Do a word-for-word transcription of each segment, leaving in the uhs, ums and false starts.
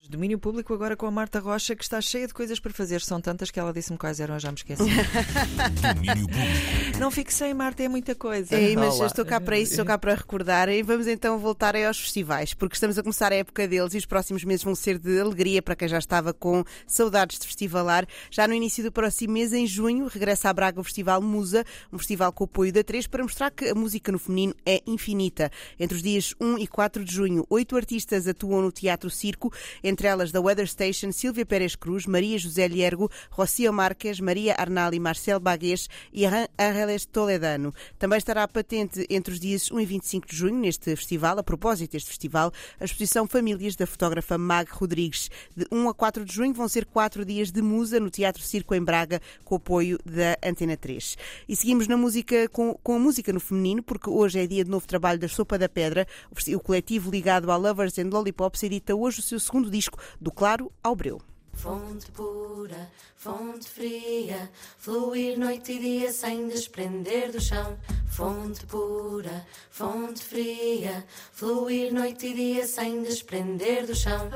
Domínio público agora com a Marta Rocha, que está cheia de coisas para fazer. São tantas que ela disse-me quais eram, eu já me esqueci. Domínio público. Não fique sem, Marta, é muita coisa. É, mas Olá. eu estou cá para isso, estou cá para recordar. E vamos então voltar aí aos festivais, porque estamos a começar a época deles e os próximos meses vão ser de alegria para quem já estava com saudades de festivalar. Já no início do próximo mês, em junho, regressa a Braga o Festival Musa, um festival com o apoio da três, para mostrar que a música no feminino é infinita. Entre os dias um e quatro de junho, oito artistas atuam no Teatro Circo, entre elas da Weather Station, Sílvia Pérez Cruz, Maria José Liergo, Rocío Marques, Maria Arnali, Marcel Bagués e Ángeles Toledano. Também estará patente entre os dias um e vinte e cinco de junho, neste festival, a propósito deste festival, a exposição Famílias da fotógrafa Mag Rodrigues. De um a quatro de junho vão ser quatro dias de musa no Teatro Circo em Braga, com o apoio da Antena três. E seguimos na música com, com a música no feminino, porque hoje é dia de novo trabalho da Sopa da Pedra. O coletivo ligado a Lovers and Lollipops edita hoje o seu segundo disco, Do Claro ao Breu. Fonte pura, fonte fria, fluir noite e dia sem desprender do chão. Fonte pura, fonte fria, fluir noite e dia sem desprender do chão.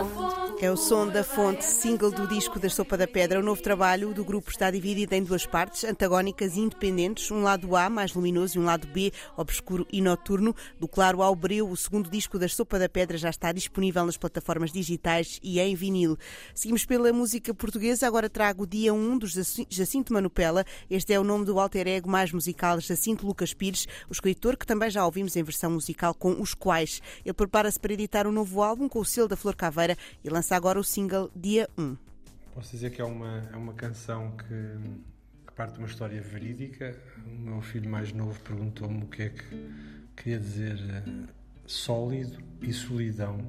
É o som da fonte, single do disco da Sopa da Pedra. O novo trabalho do grupo está dividido em duas partes, antagónicas e independentes. Um lado A, mais luminoso, e um lado B, obscuro e noturno. Do Claro ao Breu, o segundo disco da Sopa da Pedra já está disponível nas plataformas digitais e em vinil. Seguimos pela música portuguesa, agora trago o Dia um do Jacinto Manupela. Este é o nome do alter ego mais musical de Jacinto Lucas Pires, o escritor que também já ouvimos em versão musical com Os Quais. Ele prepara-se para editar um novo álbum com o selo da Flor Caveira e lança agora o single Dia um. Posso dizer que é uma, é uma canção que, que parte de uma história verídica. O meu filho mais novo perguntou-me o que é que queria dizer uh, sólido e solidão,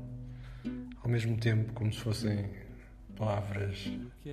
ao mesmo tempo, como se fossem palavras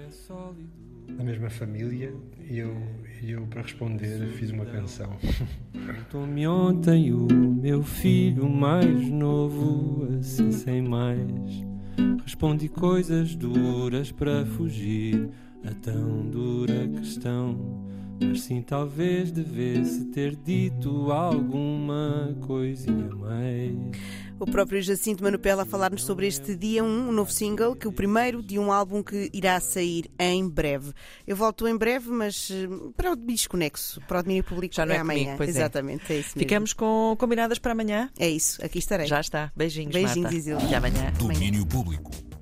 da mesma família, e eu, e eu para responder fiz uma canção. Contou-me ontem o meu filho mais novo, assim sem mais. Respondi coisas duras para fugir a tão dura questão. Mas sim, talvez devesse ter dito alguma coisinha mais. O próprio Jacinto Manupela a falar-nos sobre este Dia um, um novo single, que é o primeiro de um álbum que irá sair em breve. Eu volto em breve, mas para o Desconexo, para o domínio público, já não é, é amanhã. Comigo, pois Exatamente, é, é isso mesmo. Ficamos com combinadas para amanhã? É isso, aqui estarei. Já está. Beijinhos, Beijinhos, Marta. Isilda. Até amanhã. Domínio público.